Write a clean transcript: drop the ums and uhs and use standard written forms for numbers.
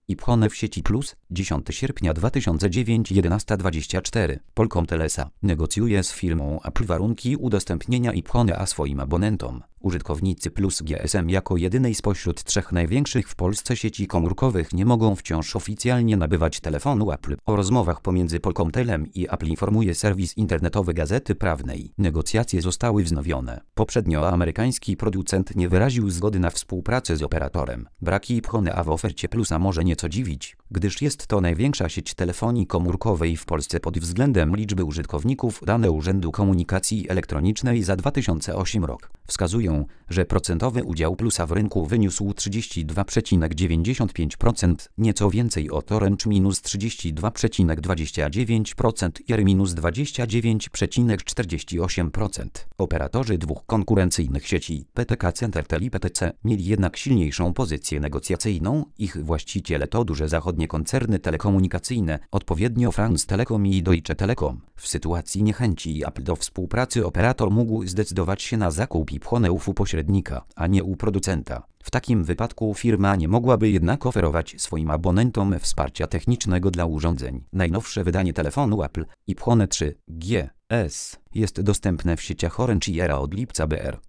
IPhone w sieci Plus, 10 sierpnia 2009, 11:24. Polkom Telesa negocjuje z firmą Apple warunki udostępnienia iPhone swoim abonentom. Użytkownicy Plus GSM jako jedynej spośród trzech największych w Polsce sieci komórkowych nie mogą wciąż oficjalnie nabywać telefonu Apple. O rozmowach pomiędzy Polkomtelem i Apple informuje serwis internetowy Gazety Prawnej. Negocjacje zostały wznowione. Poprzednio amerykański producent nie wyraził zgody na współpracę z operatorem. Braki iPhone w ofercie Plusa może nieco dziwić, gdyż jest to największa sieć telefonii komórkowej w Polsce pod względem liczby użytkowników. Dane Urzędu Komunikacji Elektronicznej za 2008 rok wskazują, że procentowy udział Plusa w rynku wyniósł 32,95%, nieco więcej od Orange -32,29% i R -29,48%. Operatorzy dwóch konkurencyjnych sieci, PTK Centertel i PTC, mieli jednak silniejszą pozycję negocjacyjną. Ich właściciele to duże zachodnie koncerny telekomunikacyjne, odpowiednio France Telecom i Deutsche Telekom. W sytuacji niechęci Apple do współpracy operator mógł zdecydować się na zakup iPhone'ów u pośrednika, a nie u producenta. W takim wypadku firma nie mogłaby jednak oferować swoim abonentom wsparcia technicznego dla urządzeń. Najnowsze wydanie telefonu Apple, iPhone 3GS, jest dostępne w sieciach Orange i Era od lipca br.